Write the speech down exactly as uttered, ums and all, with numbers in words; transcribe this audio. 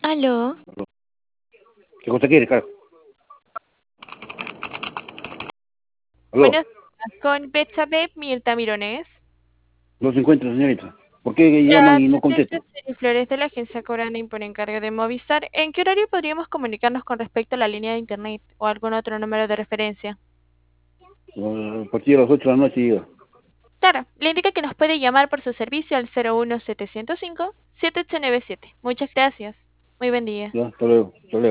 Aló. ¿Qué cosa quiere, carajo? Buenos Aló, días, con Betsabé Mirta Mironés. no se encuentra, señorita. ¿Por qué llaman La y no Tendente contestan? Ceri Flores de la agencia Corana por encargo de Movistar. ¿En qué horario podríamos comunicarnos con respecto a la línea de internet o algún otro número de referencia? Eh, A partir de las ocho de la noche llega. Claro, le indica que nos puede llamar por su servicio al cero uno setecientos cinco siete ocho nueve siete. Muchas gracias. Muy buen día. Ya, hasta luego, hasta luego.